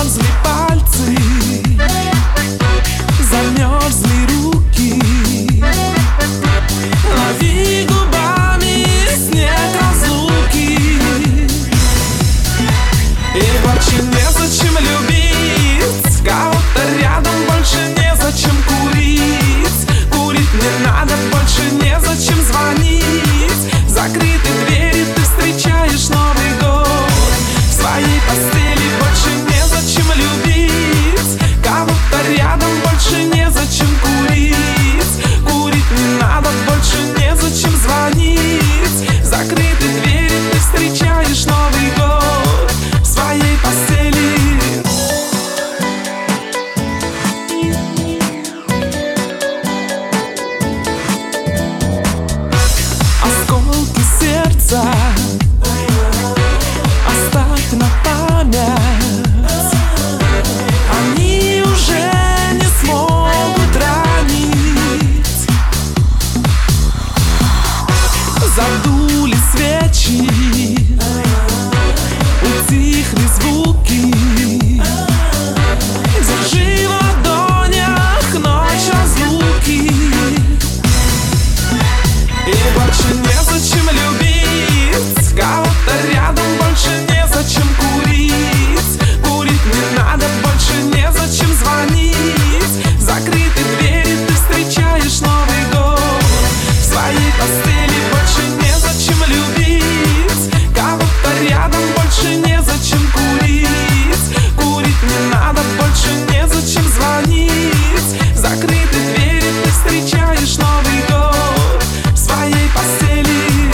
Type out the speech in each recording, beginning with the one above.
Замерзли пальцы, замерзли руки. Лови губами снег разлуки. И больше незачем любить кого-то рядом, больше незачем курить. Курить не надо, больше незачем звонить. Закрыты двери, ты встречаешь Новый год в своей постели. Больше незачем любить кого-то рядом, больше незачем курить. Курить не надо, больше незачем звонить. Закрыты двери, ты встречаешь Новый год в своей постели. Осколки сердца оставь на память. Они уже не смогут ранить. Задули свечи, утихли звуки. Держи в ладонях ночь разлуки. И больше незачем любить кого-то рядом, больше незачем курить. Курить не надо, больше незачем звонить. Закрыты двери, ты встречаешь Новый год в своей постели. Больше незачем любить кого-то рядом, больше незачем курить. Курить не надо, больше незачем звонить. Закрыты двери, ты встречаешь Новый год в своей постели.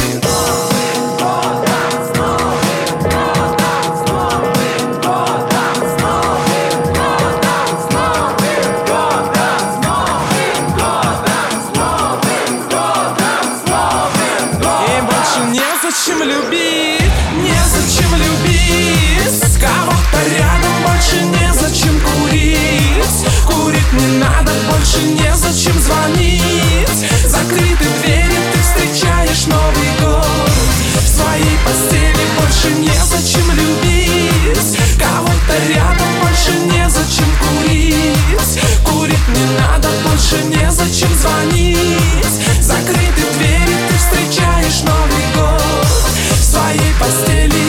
И больше незачем любить, незачем любить кого-то рядом, больше незачем курить. Курить не надо, больше незачем звонить. Закрыты двери, ты встречаешь Новый год в своей постели. Больше незачем любить кого-то рядом, больше незачем курить. Курить не надо, больше незачем звонить. Закрыты двери, ты встречаешь Новый год в своей постели.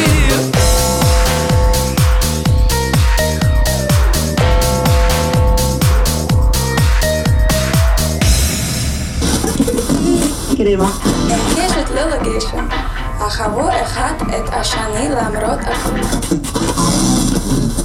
קשת לא לגשם, אך עבור אחד את השני למרות